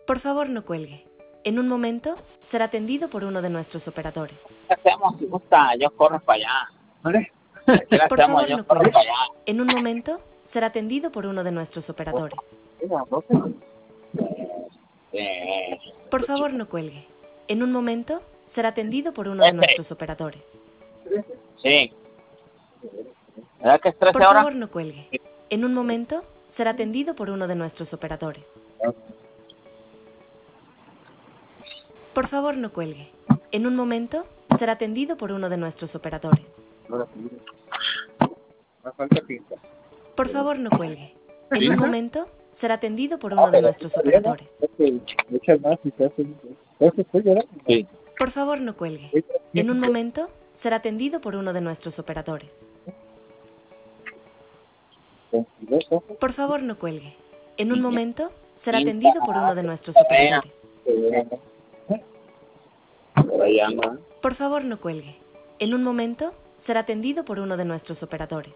Por favor, no cuelgue. En un momento será atendido por uno de nuestros operadores. ¿Qué hacemos? Si gusta, yo corro para allá. ¿Vale? ¿Qué Por hacemos? favor, Yo no corro cuelgue. para allá. En un momento será atendido por uno de nuestros operadores. Por favor, no cuelgue. En un momento será atendido por uno de nuestros operadores. Sí. ¿Verdad que es 13 Por horas? favor, no cuelgue. En un momento será atendido por uno de nuestros operadores. Por favor, no cuelgue. En un momento será atendido por uno de nuestros operadores. Me falta pinta. Por favor, no cuelgue. En un momento será atendido por uno de nuestros operadores. Echa más y te hace. ¿Eso estoy llorando? Sí. Por favor, no cuelgue. En un momento será atendido por uno de nuestros operadores. Por favor, no cuelgue. En un momento será atendido por uno de nuestros operadores. Por favor, no cuelgue. En un momento será atendido por uno de nuestros operadores.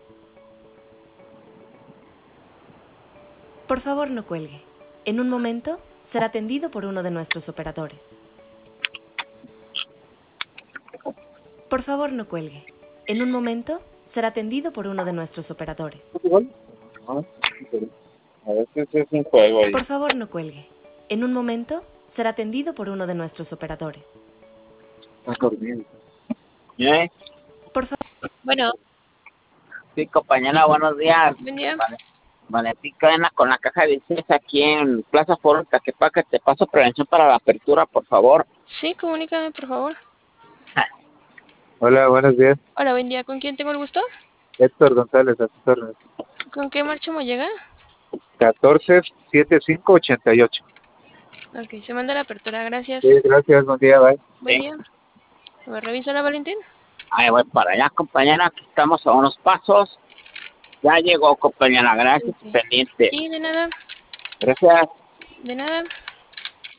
Por favor, no cuelgue. En un momento será atendido por uno de nuestros operadores. Por favor, no cuelgue. En un momento será atendido por uno de nuestros operadores. A veces es un juego ahí. Por favor, no cuelgue. En un momento será atendido por uno de nuestros operadores. Está dormido. ¿Eh? Por favor. Bueno, Sí, compañera, buenos días. buen día. Valentín Cadena con la caja de billetes aquí en Plaza Foro Taquepaque. Te paso prevención para la apertura, por favor. Sí, comunícame, por favor. Hola, buenos días. Hola, buen día. ¿Con quién tengo el gusto? Héctor González, a tus órdenes. ¿Con qué marcha me llega? 14-75-88. Ok, se manda la apertura, gracias. Sí, gracias, buen día, bye. Buen Sí. día. ¿Me revisa la Valentín? Ahí voy para allá, compañera. Aquí estamos a unos pasos. Ya llegó, compañera. Gracias, Sí. pendiente. Sí, de nada. Gracias. De nada.